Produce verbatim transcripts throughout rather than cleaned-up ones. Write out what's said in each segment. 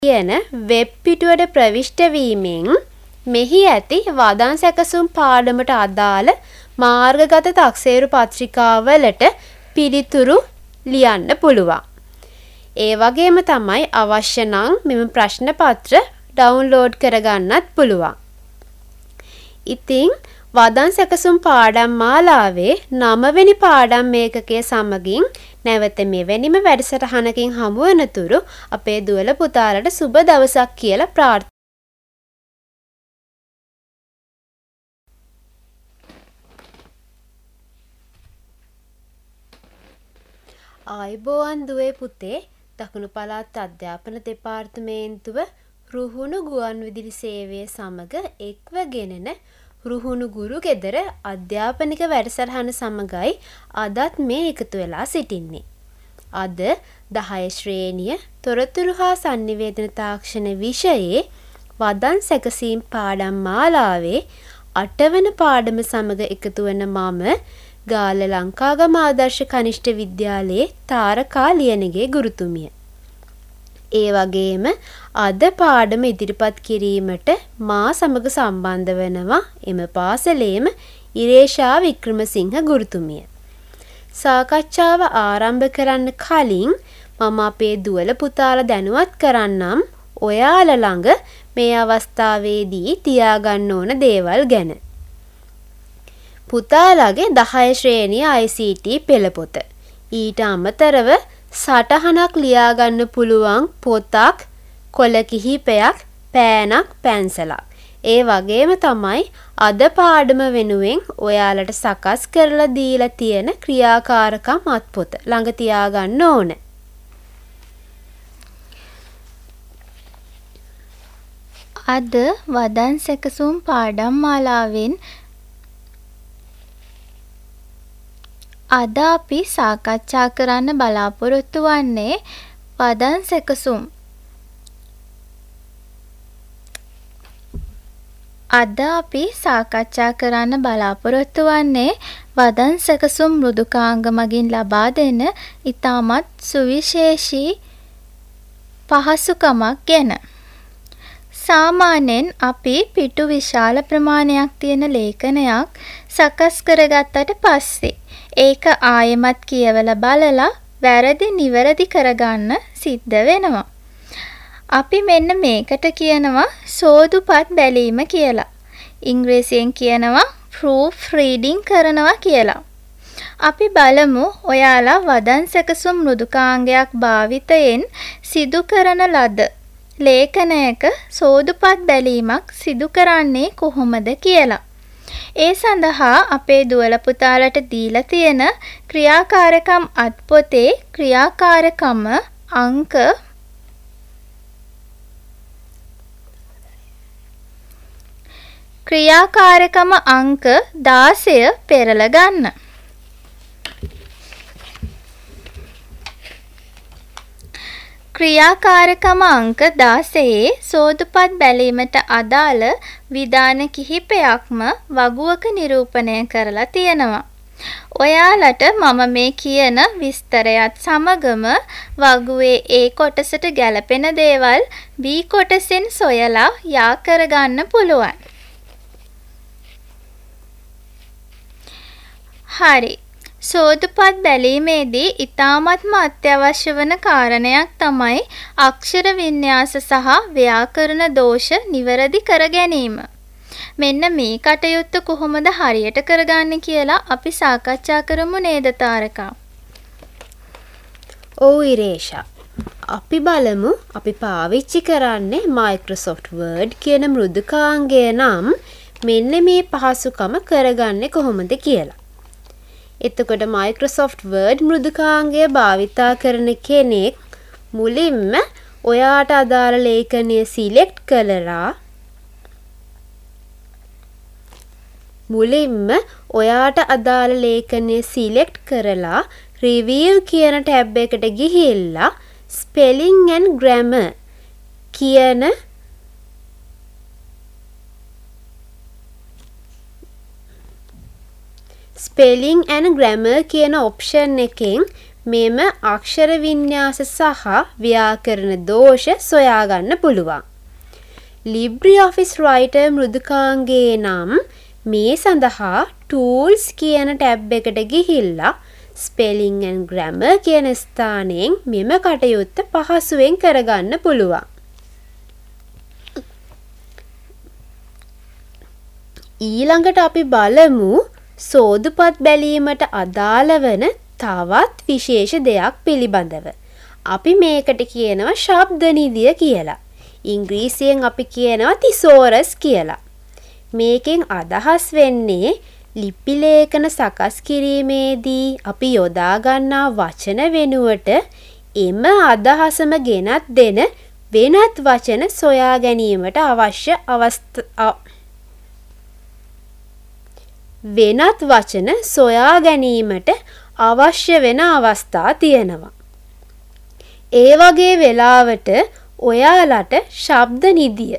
කියන වෙබ් පිටුවට ප්‍රවිෂ්ඨ වීමෙන් මෙහි ඇති වදන් සැකසුම් පාඩමට අදාළ මාර්ගගත තක්සේරු පත්‍රිකාවලට පිළිතුරු ලියන්න පුළුවන්. ඒ වගේම තමයි අවශ්‍ය නම් මෙම ප්‍රශ්න පත්‍ර ඩවුන්ලෝඩ් කරගන්නත් පුළුවන්. ඉතින් වදන් සැකසුම් පාඩම් මාලාවේ නවවෙනි පාඩම් මේකකයේ සමගින් නැවත මෙවැනිම වැඩසටහනකින් හමු වෙනතුරු අපේ දුවල පුතාලට සුබ දවසක් කියලා ප්‍රාර්ථනා. ආයුබෝවන් දුවේ පුතේ, දකුණු පළාත් අධ්‍යාපන දෙපාර්තමේන්තුව රුහුණු ගුවන්විදුලි සේවය සමග එක්ව ගෙනෙන රුහුණු ගුරු ගෙදර අධ්‍යාපනික වැඩසටහන සමගයි අදත් මේ එකතු වෙලා සිටින්නේ. අද දහය ශ්‍රේණිය තොරතුරු හා sannivedana තාක්ෂණ විෂයේ වදන් සැකසීම් පාඩම් මාලාවේ අටවන පාඩම සමග එකතු වන මම ගාල්ල ලංකාගම ආදර්ශ කනිෂ්ඨ විද්‍යාලයේ තාරකා ලියනගේ ගුරුතුමිය. ඒ වගේම අද පාඩම ඉදිරිපත් කිරීමට මා සමග සම්බන්ධ වෙනවා එම පාසලේම ඉරේෂා වික්‍රමසිංහ ගුරුතුමිය. සාකච්ඡාව ආරම්භ කරන්න කලින් මම අපේ දුවල පුතාලා දැනුවත් කරන්නම් ඔයාලා ළඟ මේ අවස්ථාවේදී තියාගන්න ඕන දේවල් ගැන. පුතාලාගේ දහය ශ්‍රේණිය I C T පෙළපොත. ඊට අමතරව සටහනක් ලියාගන්න පුළුවන් පොතක්, කොළ කිහිපයක්, පෑනක්, පැන්සලක්. ඒ වගේම තමයි අද පාඩම වෙනුවෙන් ඔයාලට සකස් කරලා දීලා තියෙන ක්‍රියාකාරකම් අත්පොත ළඟ තියාගන්න ඕන. අද වදන් සැකසුම් පාඩම් මාලාවෙන් අද අපි සාකච්ඡා කරන්න බලාපොරොත්තු වන්නේ වදන් සැකසුම්. අද අපි සාකච්ඡා කරන්න බලාපොරොත්තු වන්නේ වදන් සැකසුම් මෘදුකාංග මගින් ලබා දෙන ඉතාමත් සුවිශේෂී පහසුකමක් ගැන. සාමාන්‍යයෙන් අපි පිටු විශාල ප්‍රමාණයක් තියෙන ලේඛනයක් සකස් කරගත්තට පස්සේ ඒක ආයෙමත් කියවලා බලලා වැරදි නිවැරදි කරගන්න සිද්ධ වෙනවා. අපි මෙන්න මේකට කියනවා සෝදුපත් බැලීම කියලා. ඉංග්‍රීසියෙන් කියනවා proof reading කරනවා කියලා. අපි බලමු ඔයාලා වදන් සැකසුම් මෘදුකාංගයක් භාවිතයෙන් සිදු කරන ලද ලේඛනයක සෝදුපත් බැලීමක් සිදු කරන්නේ කොහොමද කියලා. ඒ සඳහා අපේ දුවල පුතාලට දීලා තියෙන ක්‍රියාකාරකම් අත්පොතේ ක්‍රියාකාරකම අංක ක්‍රියාකාරකම අංක දාසය පෙරලා ගන්න. ක්‍රියාකාරකම අංක දාසයේ සෝදුපත් බැලීමට අදාළ විධාන කිහිපයක්ම වගුවක නිරූපණය කරලා තියෙනවා. ඔයාලට මම මේ කියන විස්තරයත් සමගම වගුවේ A කොටසට ගැලපෙන දේවල් B කොටසෙන් සොයලා යා කරගන්න පුළුවන්. හරි. සෝදුපත් බැලීමේදී ඉතාමත්ම අත්‍යවශ්‍ය වන කාරණයක් තමයි අක්ෂර වින්‍යාස සහ ව්‍යාකරණ දෝෂ නිවැරදි කර ගැනීම. මෙන්න මේ කටයුත්ත කොහොමද හරියට කරගන්නේ කියලා අපි සාකච්ඡා කරමු නේද තාරකා? ඔව් ඉරේෂා. අපි බලමු අපි පාවිච්චි කරන්නේ Microsoft Word කියන මෘදුකාංගය නම් මෙන්න මේ පහසුකම කරගන්නේ කොහොමද කියලා. එතකොට Microsoft Word මෘදුකාංගය භාවිතා කරන කෙනෙක් මුලින්ම ඔයාට අදාළ ලේඛනය සිලෙක්ට් කරලා මුලින්ම ඔයාට අදාළ ලේඛනය සිලෙක්ට් කරලා review කියන ටැබ් එකට ගිහිල්ලා spelling and grammar කියන spelling and grammar කියන option එකෙන් මෙම අක්ෂර වින්‍යාස සහ ව්‍යාකරණ දෝෂ සොයා ගන්න පුළුවන්. LibreOffice Writer මෘදුකාංගයේ නම් මේ සඳහා Tools කියන ටැබ් එකට ගිහිල්ලා Spelling and Grammar කියන ස්ථානයෙන් මෙම කටයුත්ත පහසුවෙන් කරගන්න පුළුවන්. ඊළඟට අපි බලමු සෝදුපත් බැලීමට අදාළ වන තවත් විශේෂ දෙයක් පිළිබඳව. අපි මේකට කියනවා ශබ්ද නිධිය කියලා. ඉංග්‍රීසියෙන් අපි කියනවා තිසෝරස් කියලා. මේකෙන් අදහස් වෙන්නේ ලිපි ලේඛන සකස් කිරීමේදී අපි යොදා ගන්නා වචන වෙනුවට එම අදහසම ගෙනත් දෙන වෙනත් වචන සොයා ගැනීමට අවශ්‍ය අවස්ථා වෙනත් වචන සොයා ගැනීමට අවශ්‍ය වෙන අවස්ථා තියෙනවා. ඒ වගේ වෙලාවට ඔයාලට ශබ්ද නිධිය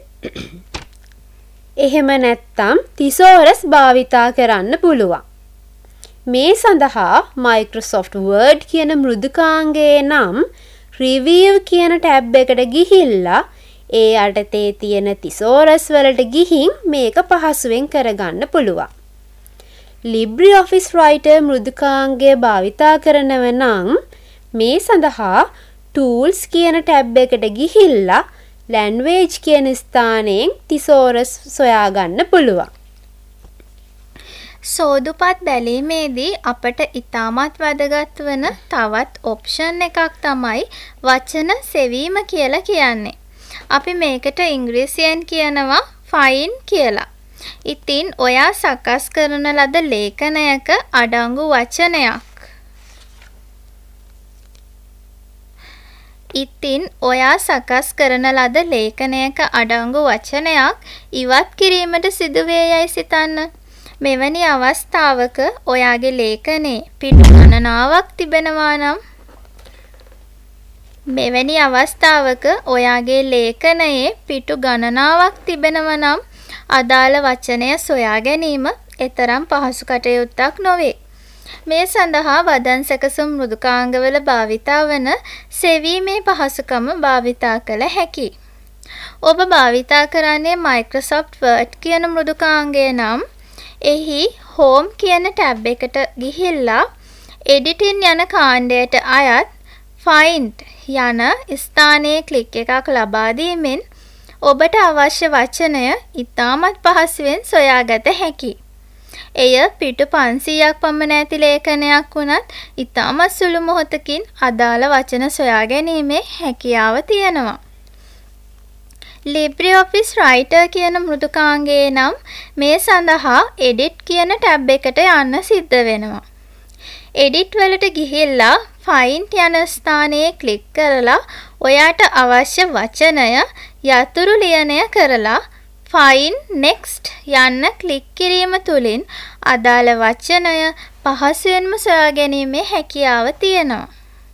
එහෙම නැත්නම් තිසෝරස් භාවිතා කරන්න පුළුවන්. මේ සඳහා Microsoft Word කියන මෘදුකාංගයේ නම් Review කියන ටැබ් එකට ගිහිල්ලා ඒ යටතේ තියෙන තිසෝරස් වලට ගිහින් මේක පහසුවෙන් කරගන්න පුළුවන්. LibreOffice Writer මෘදුකාංගය භාවිතා කරනව නම් මේ සඳහා Tools කියන ටැබ් එකට ගිහිල්ලා Language කියන ස්ථානයෙන් තිසෝරස් සොයා ගන්න පුළුවන්. සෝදුපත් බැලීමේදී අපට ඉතාමත් වැදගත් වන තවත් ඔප්ෂන් එකක් තමයි වචන සෙවීම කියලා කියන්නේ. අපි මේකට ඉංග්‍රීසියෙන් කියනවා find කියලා. ඉතින් ඔයා සකස් කරන ලද ලේඛනයක අඩංගු වචනයක් ඉතින් ඔයා සකස් කරන ලද ලේඛනයක අඩංගු වචනයක් ඉවත් කිරීමට සිදුවේ යයි සිතන්න. මෙවැනි අවස්ථාවක ඔයාගේ ලේඛනයේ පිටු ගණනාවක් තිබෙනවා නම් මෙවැනි අවස්ථාවක ඔයාගේ ලේඛනයේ පිටු ගණනාවක් තිබෙනවා නම් අදාළ වචනය සොයා ගැනීම එතරම් පහසු කටයුත්තක් නොවේ. මේ සඳහා වදන් සැකසුම් මෘදුකාංගවල භාවිතා වන සෙවීමේ පහසුකම භාවිතා කළ හැකියි. ඔබ භාවිතා කරන්නේ Microsoft Word කියන මෘදුකාංගය නම් එහි Home කියන ටැබ් එකට ගිහිල්ලා Editing යන කාණ්ඩයට අයත් Find යන ස්ථානයේ ක්ලික් එකක් ලබා දීමෙන් ඔබට අවශ්‍ය වචනය ඉතාමත් පහසුවෙන් සොයාගත හැකියි. එය පිටු පන්සීයක් පමණ ඇති ලේඛනයක් වුණත් ඉතාමත් සුළු මොහොතකින් අදාළ වචන සොයා ගැනීමේ හැකියාව තියෙනවා. LibreOffice Writer කියන මෘදුකාංගයේ නම් මේ සඳහා Edit කියන ටැබ් එකට යන්න සිද්ධ වෙනවා. Edit වලට ගිහිල්ලා Find යන ස්ථානයේ ක්ලික් කරලා ඔයාට අවශ්‍ය වචනය යතුරු ලියනය කරලා Find Next යන්න ක්ලික් කිරීම තුළින් අදාළ වචනය පහසුවෙන්ම සොයා ගැනීමේ හැකියාව තියෙනවා.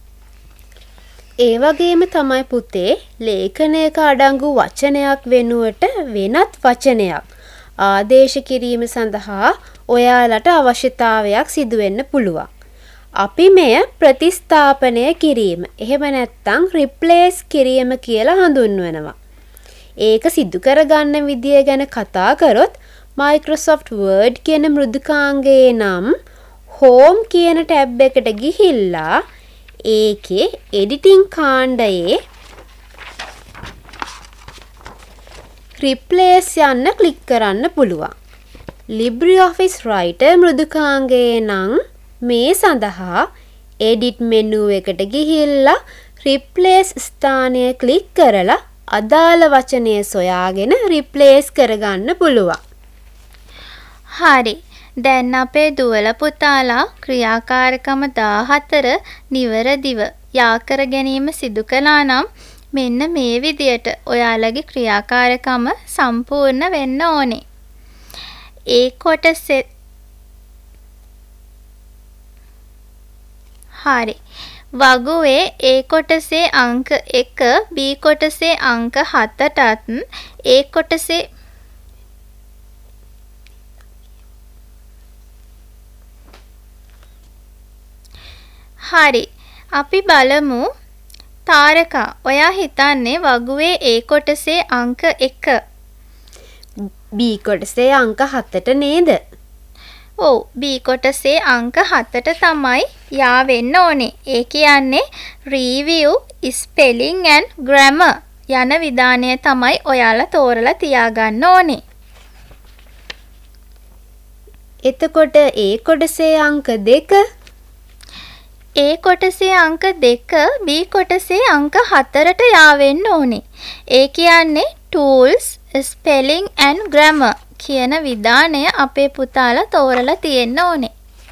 ඒ වගේම තමයි පුතේ ලේඛනයක අඩංගු වචනයක් වෙනුවට වෙනත් වචනයක් ආදේශ කිරීම සඳහා ඔයාලට අවශ්‍යතාවයක් සිදු වෙන්න පුළුවන්. අපි මෙය ප්‍රතිස්ථාපනය කිරීම එහෙම නැත්නම් replace කිරීම කියලා හඳුන්වනවා. ඒක සිදු කරගන්න විදිය ගැන කතා කරොත් Microsoft Word කියන මෘදුකාංගයේ නම් Home කියන ටැබ් එකට ගිහිල්ලා ඒකේ editing කාණ්ඩයේ replace යන්න ක්ලික් කරන්න පුළුවන්. LibreOffice Writer මෘදුකාංගයේ නම් මේ සඳහා edit menu එකට ගිහිල්ලා replace ස්ථානය ක්ලික් කරලා අදාළ වචනය සොයාගෙන replace කරගන්න පුළුවන්. හරි. දැන් අපේ දුවල පුතාලා ක්‍රියාකාරකම දාහතර නිවැරදිව යා කර ගැනීම සිදු කළා නම් මෙන්න මේ විදියට ඔයාලගේ ක්‍රියාකාරකම සම්පූර්ණ වෙන්න ඕනේ. ඒ කොටසේ හරි. වගුවේ A කොටසේ අංක එක B කොටසේ අංක හතටත් A කොටසේ හරි. අපි බලමු තාරකා ඔයා හිතන්නේ වගුවේ A කොටසේ අංක එක B කොටසේ අංක හතට නේද? ඔව් B කොටසේ අංක හතට තමයි යා වෙන්න ඕනේ. ඒ කියන්නේ review spelling and grammar යන විධානය තමයි ඔයාලා තෝරලා තියාගන්න ඕනේ. එතකොට A කොටසේ අංක දෙක A කොටසේ අංක දෙක B කොටසේ අංක හතරට යා වෙන්න ඕනේ. ඒ කියන්නේ tools spelling and grammar කියන විධානය අපේ පුතාලා තෝරලා තියෙන්න ඕනේ.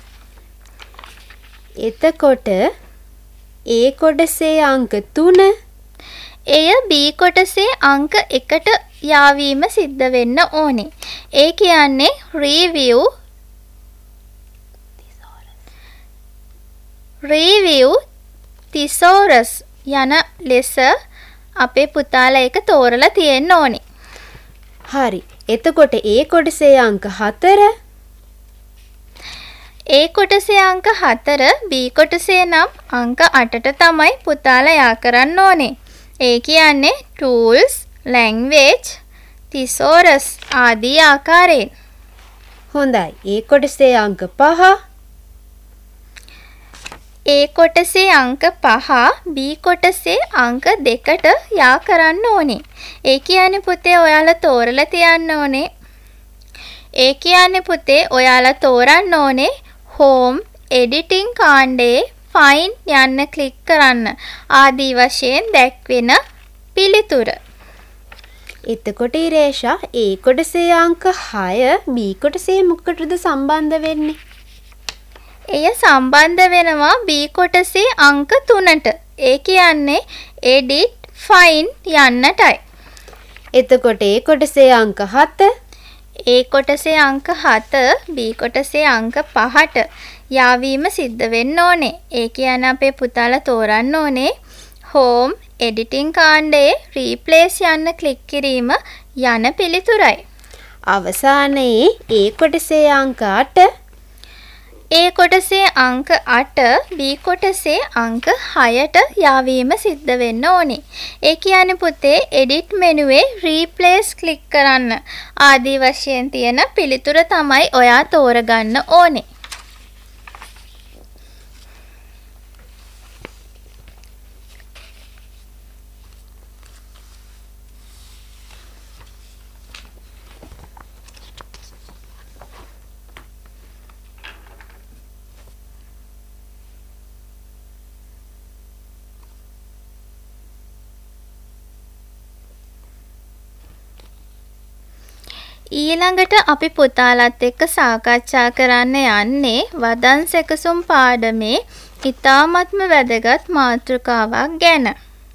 එතකොට A කොටසේ අංක තුන එය B කොටසේ අංක එකට යාවීම සිද්ධ වෙන්න ඕනේ. ඒ කියන්නේ review review thesaurus යන ලෙස අපේ පුතාලා එක තෝරලා තියෙන්න ඕනේ. හරි. එතකොට A කොටසේ අංක හතර A කොටසේ අංක හතර B කොටසේ නම් අංක අටට තමයි පුතාලා යා කරන්න ඕනේ. ඒ කියන්නේ tools, language, thesaurus ආදී ආකාරයෙන්. හොඳයි. A කොටසේ අංක පහ A කොටසේ අංක පහ B කොටසේ අංක දෙකට යා කරන්න ඕනේ. ඒ කියන්නේ පුතේ ඔයාලා තෝරලා තියන්න ඕනේ. ඒ කියන්නේ පුතේ ඔයාලා තෝරන්න ඕනේ home editing කාණ්ඩේ find යන්න ක්ලික් කරන්න. ආදී වශයෙන් දැක්වෙන පිළිතුර. එතකොට ඉරේෂා A කොටසේ අංක හය B කොටසේ මොකටද සම්බන්ධ වෙන්නේ? එය සම්බන්ධ වෙනවා B කොටසේ අංක තුනට. ඒ කියන්නේ edit find යන්නටයි. එතකොට A කොටසේ අංක හත A කොටසේ අංක හත B කොටසේ අංක පහට යාවීම සිද්ධ වෙන්න ඕනේ. ඒ කියන්නේ අපේ පුතාලා තෝරන්න ඕනේ home editing කාණ්ඩයේ replace යන්න ක්ලික් කිරීම යන පිළිතුරයි. අවසානයේ A කොටසේ අංක අට A කොටසේ අංක අට B කොටසේ අංක හයට යාවීම සිද්ධ වෙන්න ඕනේ. ඒ කියන්නේ පුතේ edit මෙනුවේ replace ක්ලික් කරන්න. ආදී වශයෙන් තියෙන පිළිතුර තමයි ඔයා තෝරගන්න ඕනේ. ඊළඟට අපි පුතාලත් එක්ක සාකච්ඡා කරන්න යන්නේ වදන් සැකසුම් පාඩමේ ඉතාමත්ම වැදගත් මාතෘකාවක් ගැන.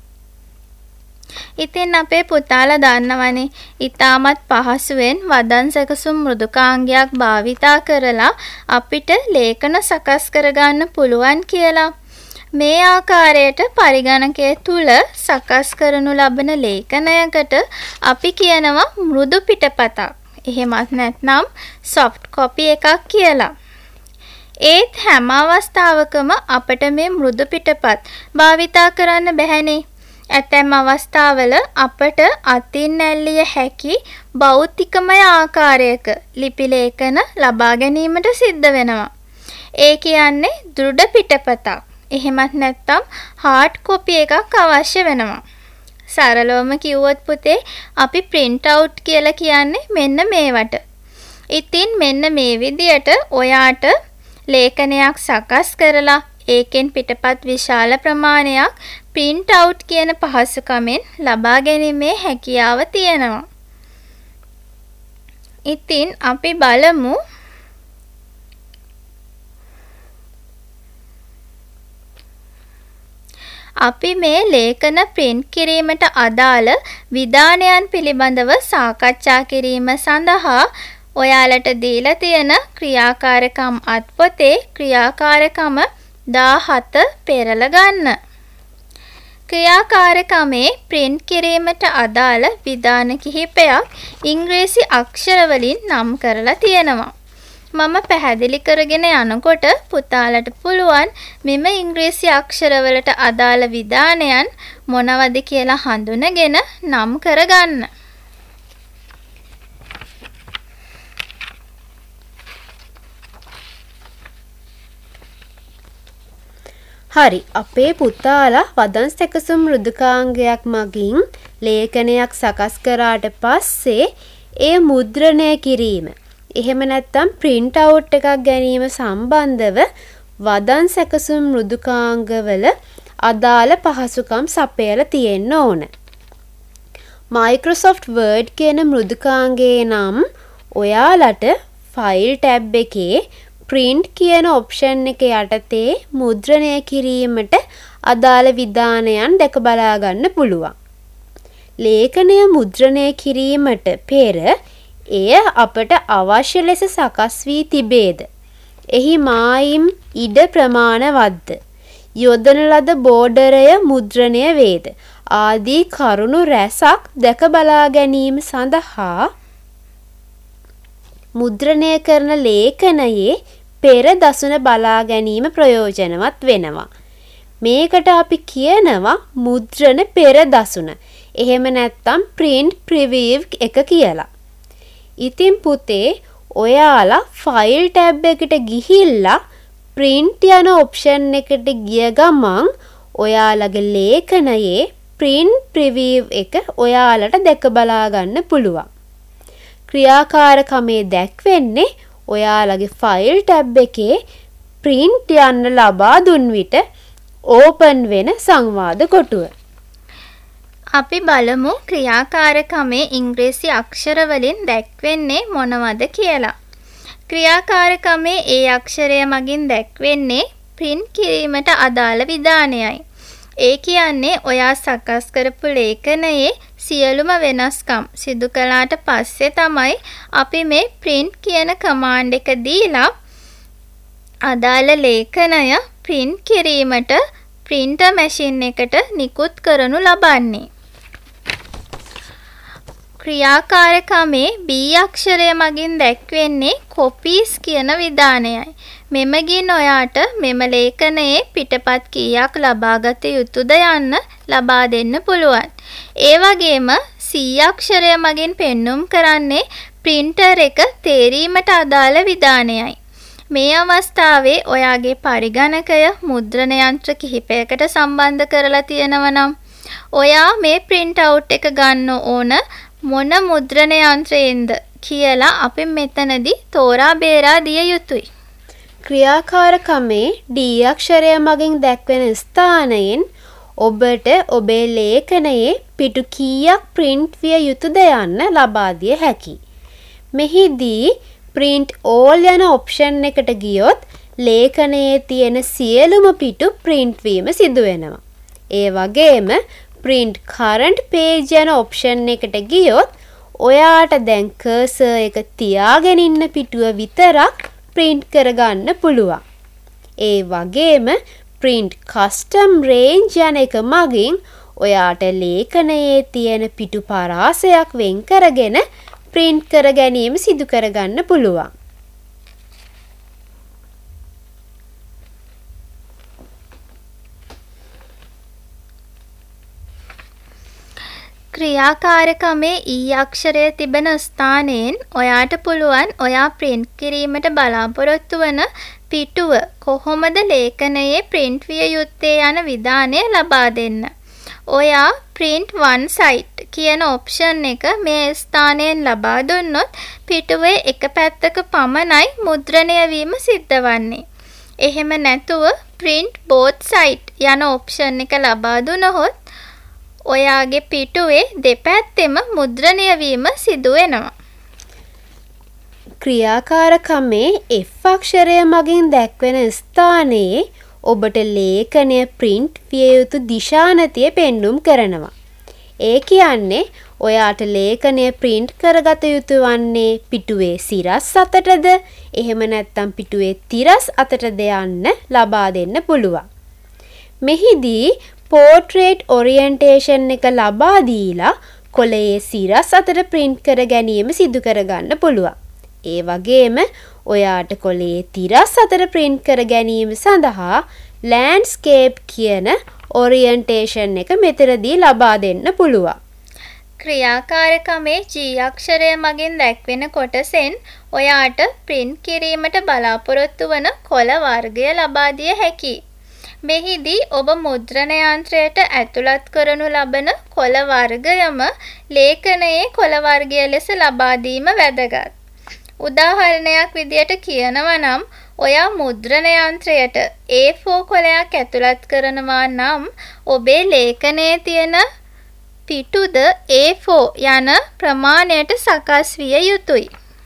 ඉතින් අපේ පුතාලා දන්නවනේ ඉතාමත් පහසුවෙන් වදන් සැකසුම් මෘදුකාංගයක් භාවිතා කරලා අපිට ලේඛන සකස් කරගන්න පුළුවන් කියලා. මේ ආකාරයට පරිගණකය තුල සකස් කරනු ලබන ලේඛනයකට අපි කියනවා මෘදු පිටපතක්. එහෙමත් නැත්නම් soft copy එකක් කියලා. ඒත් හැම අවස්ථාවකම අපිට මේ මෘදු පිටපත් භාවිතා කරන්න බැහැනේ. ඇතැම් අවස්ථාවල අපට අතින් ඇල්ලිය හැකි භෞතිකමය ආකාරයක ලිපි ලේඛන ලබා ගැනීමට සිද්ධ වෙනවා. ඒ කියන්නේ දෘඩ පිටපතක්. එහෙමත් නැත්නම් hard copy එකක් අවශ්‍ය වෙනවා. සරලවම කිව්වොත් පුතේ අපි print out කියලා කියන්නේ මෙන්න මේවට. ඉතින් මෙන්න මේ විදියට ඔයාට ලේඛනයක් සකස් කරලා ඒකෙන් පිටපත් විශාල ප්‍රමාණයක් print out කියන පහසුකමෙන් ලබා ගැනීමේ හැකියාව තියෙනවා. ඉතින් අපි බලමු අපි මේ ලේඛන print කිරීමට අදාළ විධානයන් පිළිබඳව සාකච්ඡා කිරීම සඳහා ඔයාලට දීලා තියෙන ක්‍රියාකාරකම් අත්පොතේ ක්‍රියාකාරකම දාහත පෙරලා ගන්න. ක්‍රියාකාරකමේ print කිරීමට අදාළ විධාන කිහිපයක් ඉංග්‍රීසි අක්ෂර වලින් නම් කරලා තියෙනවා. මම පැහැදිලි කරගෙන යනකොට පුතාලට පුළුවන් මෙම ඉංග්‍රීසි අක්ෂරවලට අදාළ විධානයන් මොනවද කියලා හඳුනගෙන නම් කරගන්න. හරි, අපේ පුතාලා වදන් සැකසුම් මෘදුකාංගයක් මගින් ලේඛනයක් සකස් කරාට පස්සේ ඒ මුද්‍රණය කිරීම, එහෙම නැත්නම් print out එකක් ගැනීම සම්බන්ධව වදන් සැකසුම් මෘදුකාංගවල අදාළ පහසුකම් සපයලා තියෙන්න ඕන. Microsoft Word කියන මෘදුකාංගයේ නම් ඔයාලට File tab එකේ print කියන option එක යටතේ මුද්‍රණය කිරීමට අදාළ විධානයන් දැක බලා ගන්න පුළුවන්. ලේඛනය මුද්‍රණය කිරීමට පෙර එය අපට අවශ්‍ය ලෙස සකස් වී තිබේද? එහි මායිම් ඉඩ ප්‍රමාණවත්ද? යොදන ලද බෝඩරය මුද්‍රණය වේද? ආදී කරුණු රැසක් දැක බලා ගැනීම සඳහා මුද්‍රණය කරන ලේඛනයේ පෙර දසුන බලා ගැනීම ප්‍රයෝජනවත් වෙනවා. මේකට අපි කියනවා මුද්‍රණ පෙර දසුන. එහෙම නැත්නම් print preview එක කියලා. ඉතින් පුතේ ඔයාලා file tab එකට ගිහිල්ලා print යන option එකට ගිය ගමන් ඔයාලගේ ලේඛනයේ print preview එක ඔයාලට දැක බලා ගන්න පුළුවන්. ක්‍රියාකාරකමේ දැක්වෙන්නේ ඔයාලගේ file tab එකේ print යන්න ලබා දුන් විට open වෙන සංවාද කොටුව. අපි බලමු ක්‍රියාකාරකමේ ඉංග්‍රීසි අක්ෂර වලින් දැක්වෙන්නේ මොනවද කියලා. ක්‍රියාකාරකමේ ඒ අක්ෂරය මගින් දැක්වෙන්නේ print කිරීමට අදාළ විධානයයි. ඒ කියන්නේ ඔයා සකස් කරපු ලේඛනයේ සියලුම වෙනස්කම් සිදු කළාට පස්සේ තමයි අපි මේ print කියන command එක දීලා අදාළ ලේඛනය print කිරීමට printer machine එකට නිකුත් කරනු ලබන්නේ. ක්‍රියාකාරකමේ B අක්ෂරය මගින් දැක්වෙන්නේ copies කියන විධානයයි. මෙමගින් ඔයාට මෙම ලේඛනයේ පිටපත් කීයක් ලබාගත යුතුද යන්න ලබා දෙන්න පුළුවන්. ඒ වගේම C අක්ෂරය මගින් පෙන්눔 කරන්නේ printer එක තේරීමට අදාළ විධානයයි. මේ අවස්ථාවේ ඔයාගේ පරිගණකය මුද්‍රණ යන්ත්‍ර කිහිපයකට සම්බන්ධ කරලා තියෙනවා නම් ඔයා මේ print out එක ගන්න ඕන මොන මුද්‍රණ යන්ත්‍රයෙන්ද කියලා අපි මෙතනදී තෝරා බේරා දිය යුතුයි. ක්‍රියාකාරකමේ D අක්ෂරය මගින් දැක්වෙන ස්ථානයෙන් ඔබට ඔබේ ලේඛනයේ පිටු කීයක් print විය යුතුද යන්න ලබා දිය හැකියි. මෙහිදී print all යන option එකට ගියොත් ලේඛනයේ තියෙන සියලුම පිටු print වීම සිදු වෙනවා. ඒ වගේම print current page යන option එකට ගියොත් ඔයාට දැන් cursor එක තියාගෙන ඉන්න පිටුව විතරක් print කරගන්න පුළුවන්. ඒ වගේම print custom range යන එක මගින් ඔයාට ලේඛනයේ තියෙන පිටු පරාසයක් වෙන් කරගෙන print කර ගැනීම සිදු කරගන්න පුළුවන්. ක්‍රියාකාරකමේ E අක්ෂරය තිබෙන ස්ථානයෙන් ඔයාට පුළුවන් ඔයා print කිරීමට බලාපොරොත්තු වන පිටුව කොහොමද ලේඛනයේ print විය යුත්තේ යන විධානය ලබා දෙන්න. ඔයා print one side කියන option එක මේ ස්ථානයෙන් ලබා දුන්නොත් පිටුවේ එක පැත්තක පමණයි මුද්‍රණය වීම සිද්ධ වන්නේ. එහෙම නැතුව print both side යන option එක ලබා දුනහොත් ඔයාගේ පිටුවේ දෙපැත්තෙම මුද්‍රණය වීම සිදු වෙනවා. ක්‍රියාකාරකමේ F අක්ෂරය මගින් දැක්වෙන ස්ථානයේ ඔබට ලේඛනය print විය යුතු දිශානතිය පෙන්눔 කරනවා. ඒ කියන්නේ ඔයාට ලේඛනය print කරගත යුතු වන්නේ පිටුවේ සිරස් අතටද එහෙම නැත්නම් පිටුවේ තිරස් අතටද යන්න ලබා දෙන්න පුළුවන්. මෙහිදී portrait orientation එක ලබා දීලා කොළයේ සිරස් අතට print කර ගැනීම සිදු කර ගන්න පුළුවන්. ඒ වගේම ඔයාට කොලේ තිරස් අතර print කර ගැනීම සඳහා landscape කියන orientation එක මෙතනදී ලබා දෙන්න පුළුවන්. ක්‍රියාකාරකමේ G අක්ෂරය මගින් දැක්වෙන කොටසෙන් ඔයාට print කිරීමට බලාපොරොත්තු වන කොළ වර්ගය ලබා දිය හැකියි. මෙහිදී ඔබ මුද්‍රණ යන්ත්‍රයට ඇතුළත් කරනු ලබන කොළ වර්ගයම ලේඛනයේ කොළ වර්ගය ලෙස ලබා දීම වැදගත්. උදාහරණයක් විදියට කියනවා නම් ඔයා මුද්‍රණ යන්ත්‍රයට A four කොළයක් ඇතුළත් කරනවා නම් ඔබේ ලේඛනයේ තියෙන පිටුද A four යන ප්‍රමාණයට සකස් විය යුතුයි.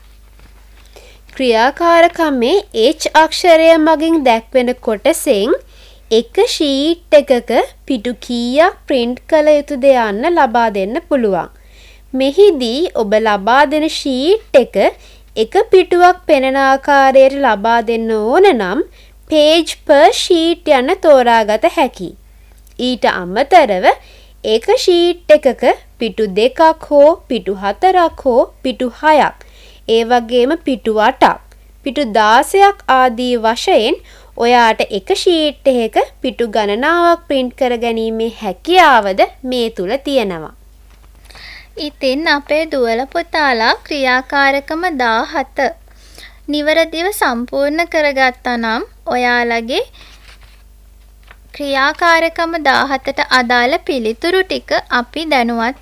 ක්‍රියාකාරකමේ H අක්ෂරය මගින් දැක්වෙන කොටසෙන් එක ෂීට් එකක පිටු කීයක් print කළ යුතුද යන්න ලබා දෙන්න පුළුවන්. මෙහිදී ඔබ ලබා දෙන ෂීට් එක එක පිටුවක් පෙනෙන ආකාරයට ලබා දෙන්න ඕන නම් page per sheet යන තෝරාගත හැකියි. ඊට අමතරව එක ෂීට් එකක පිටු දෙකක් හෝ පිටු හතරක් හෝ පිටු හයක් ඒ වගේම පිටු අටක් පිටු දාසයක් ආදී වශයෙන් ඔයාට එක ෂීට් එකක පිටු ගණනාවක් print කර ගැනීමේ හැකියාවද මේ තුල තියෙනවා. ඉතින් අපේ දුවල පුතාලා ක්‍රියාකාරකම දාහත නිවැරදිව සම්පූර්ණ කරගත්තා නම් ඔයාලගේ ක්‍රියාකාරකම දාහතට අදාළ පිළිතුරු ටික අපි දැනුවත්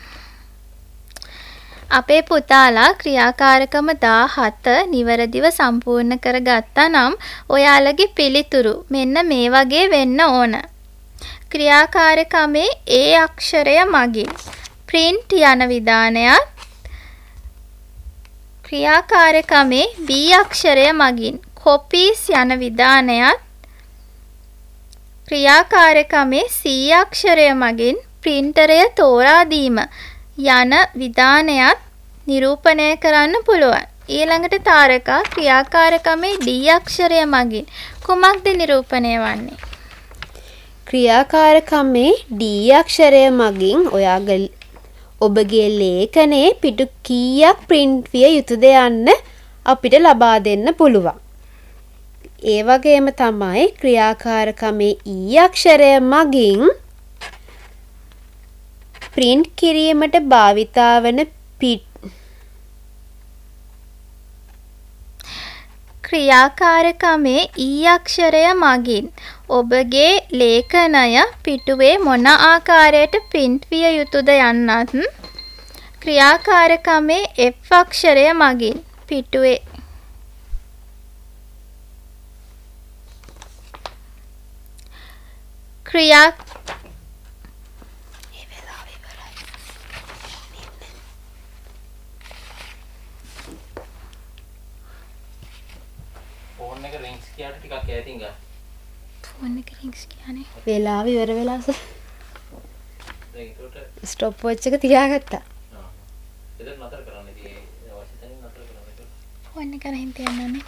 අපේ පුතාලා ක්‍රියාකාරකම දාහත නිවැරදිව සම්පූර්ණ කරගත්තා නම් ඔයාලගේ පිළිතුරු මෙන්න මේ වගේ වෙන්න ඕන. ක්‍රියාකාරකමේ A අක්ෂරය මගින් print යන විධානයත් ක්‍රියාකාරකමේ B අක්ෂරය මගින් copies යන විධානයත් ක්‍රියාකාරකමේ C අක්ෂරය මගින් printerය තෝරා දීම යන විධානයත් නිරූපණය කරන්න පුළුවන්. ඊළඟට තාරකා ක්‍රියාකාරකමේ D අක්ෂරය මගින් කුමක්ද නිරූපණය වන්නේ? ක්‍රියාකාරකමේ D අක්ෂරය මගින් ඔයාගේ ඔබගේ ලේඛනයේ පිටු කීයක් print විය යුතුද යන්න අපිට ලබා දෙන්න පුළුවන්. ඒ වගේම තමයි ක්‍රියාකාරකමේ E අක්ෂරය මගින් print කිරීමට භාවිතා වන ක්‍රියාකාරකමේ E අක්ෂරය මගින් ඔබගේ ලේඛනය පිටුවේ මොන ආකාරයට print විය යුතුද යන්නත් ක්‍රියාකාරකමේ F අක්ෂරය මගින් පිටුවේ ක්‍රියා ෆෝන් එක රින්ග්ස් කියාට ටිකක් ඈතින් ගන්න. ෆෝන් එක රින්ග්ස් කියන්නේ වෙලාව ඉවර වෙලා සර්. දැන් ඒකට ස්ටොප් වොච් එක තියාගත්තා. ආ. එතන නතර කරන්න ඉතින් ඒ අවශ්‍ය තැනින් නතර කරන්න. ෆෝන් එක රහින් තියන්නනේ.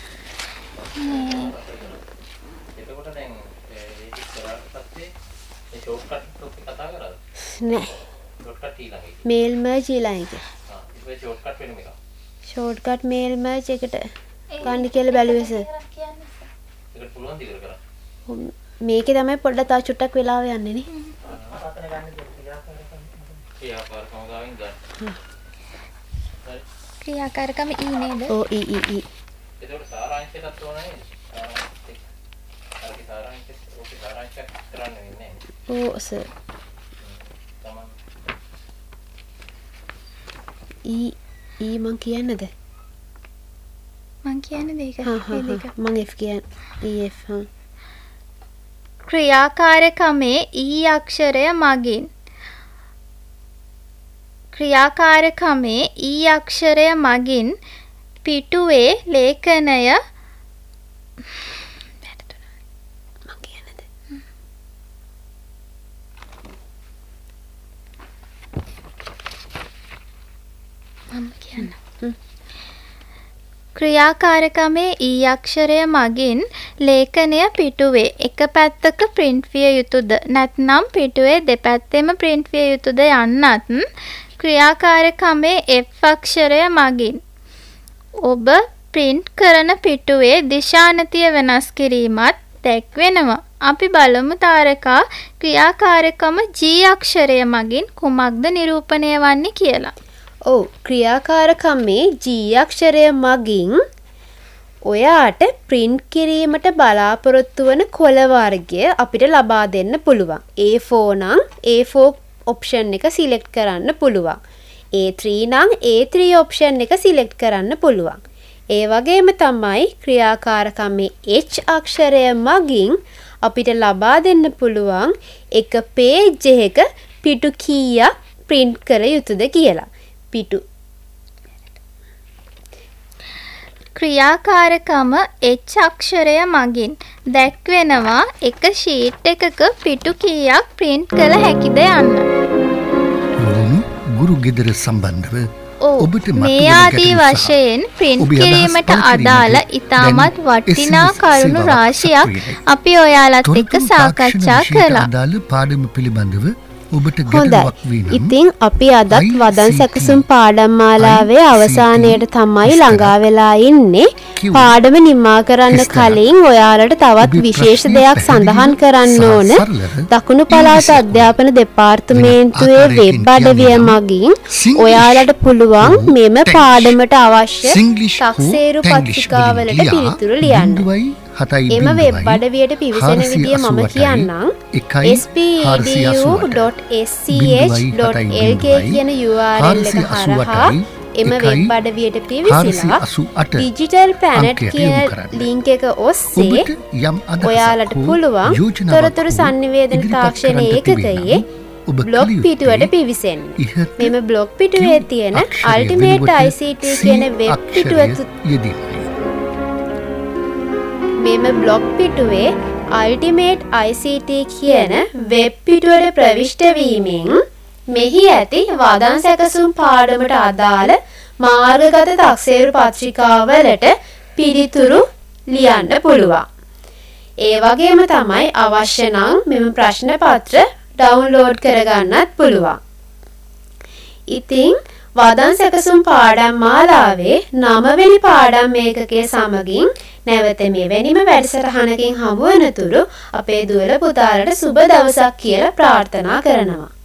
එතකොට දැන් ඒක කරාට පස්සේ ඒ ෂෝට්කට් ටොප් එක කතා කරාද? නෑ. ෂෝට්කට් ඊළඟ එක. මේල් මර්ජ් ඊළඟ එක. ආ ඊට පස්සේ ෂෝට්කට් වෙනම එක. ෂෝට්කට් මේල් මර්ජ් එකට ගන්න කියලා බැලුවේ සර්. ඒකට පුළුවන් දිගට කරන්න. මේකේ තමයි පොඩ්ඩක් තව චුට්ටක් වෙලාව යන්නේ නේ. අතන ගන්න ක්‍රියාකාරකම ගාවින් ගන්න. හරි. ක්‍රියාකාරකම E නේද? ඔව් E E E. ඒකට සාරාංශයටත් ඕන නේද? හරි සාරාංශය ඔකේ සාරාංශයක් කරන්න වෙන්නේ නැහැ. ඔව් සර්. තමන් E E මං කියන්නද? මං කියන්නේ දෙක. හා හා හා මං F කියන්නේ E F හා. ක්‍රියාකාරකමේ E අක්ෂරය මගින් ක්‍රියාකාරකමේ E අක්ෂරය මගින් පිටුවේ ලේඛනය මං කියන්නද? මම කියන්න. ක්‍රියාකාරකමේ E අක්ෂරය මගින් ලේඛනය පිටුවේ එක පැත්තක print විය යුතුද නැත්නම් පිටුවේ දෙපැත්තෙම print විය යුතුද යන්නත් ක්‍රියාකාරකමේ F අක්ෂරය මගින් ඔබ print කරන පිටුවේ දිශානතිය වෙනස් කිරීමත් දැක්වෙනවා. අපි බලමු තාරකා ක්‍රියාකාරකම G අක්ෂරය මගින් කුමක්ද නිරූපණය වන්නේ කියලා. ඔව් ක්‍රියාකාරකමේ G අක්ෂරය මගින් ඔයාට print කිරීමට බලාපොරොත්තු වන කොළ වර්ගය අපිට ලබා දෙන්න පුළුවන්. A four නම් A four option එක select කරන්න පුළුවන්. A three නම් A three option එක select කරන්න පුළුවන්. ඒ වගේම තමයි ක්‍රියාකාරකමේ H අක්ෂරය මගින් අපිට ලබා දෙන්න පුළුවන් එක page එකක පිටු කීයක් print කර යුතුද කියලා. පිටු ක්‍රියාකාරකම H අක්ෂරය මගින් දැක්වෙනවා එක sheet එකක පිටු කීයක් print කළ හැකිද යන්න. රුහුණු ගුරු ගෙදර සම්බන්ධව ඔබට මේ ආදී වශයෙන් print කිරීමට අදාළ ඉතාමත් වටිනා කරුණු රාශියක් අපි ඔයාලත් එක්ක සාකච්ඡා කළා. අදාළ පාඩම පිළිබඳව ඔබට හොඳයි. ගැටලුවක් වී නම් ඉතින් අපි අදත් වදන් සැකසුම් පාඩම් මාලාවේ අවසානයට තමයි ළඟා වෙලා ඉන්නේ. පාඩම නිමා කරන්න කලින් ඔයාලට තවත් විශේෂ දෙයක් සඳහන් කරන්න ඕන. දකුණු පළාත අධ්‍යාපන දෙපාර්තමේන්තුවේ වෙබ් අඩවිය මගින් ඔයාලට පුළුවන් මෙම පාඩමට අවශ්‍ය තක්සේරු පත්‍රිකාවලට පිළිතුරු ලියන්න. එම වෙබ් අඩවියට පිවිසෙන විදිය මම කියන්නම්. S P E D U dot S C H dot L K කියන U R L එක හරහා එම වෙබ් අඩවියට පිවිසලා Digital Planet කියන ලින්ක් එක ඔස්සේ ඔයාලට පුළුවන් තොරතුරු sannivedana තාක්ෂණ ඒකකයේ බ්ලොග් පිටුවට පිවිසෙන්න. මෙම බ්ලොග් පිටුවේ තියෙන Ultimate I C T කියන වෙබ් පිටුව මෙම බ්ලොග් පිටුවේ Ultimate I C T කියන වෙබ් පිටුවට ප්‍රවිෂ්ඨ වීමෙන් මෙහි ඇති වදන් සැකසුම් පාඩමට අදාළ මාර්ගගත තක්සේරු පත්‍රිකාවලට පිළිතුරු ලියන්න පුළුවන්. ඒ වගේම තමයි අවශ්‍ය නම් මෙම ප්‍රශ්න පත්‍ර ඩවුන්ලෝඩ් කරගන්නත් පුළුවන්. ඉතින් වදන් සැකසුම් පාඩම් මාලාවේ නවවෙනි පාඩම් ඒකකයේ සමගින් නැවත මෙවැනිම වැඩසටහනකින් හමු වෙනතුරු අපේ දුවල පුතාලට සුබ දවසක් කියලා ප්‍රාර්ථනා කරනවා.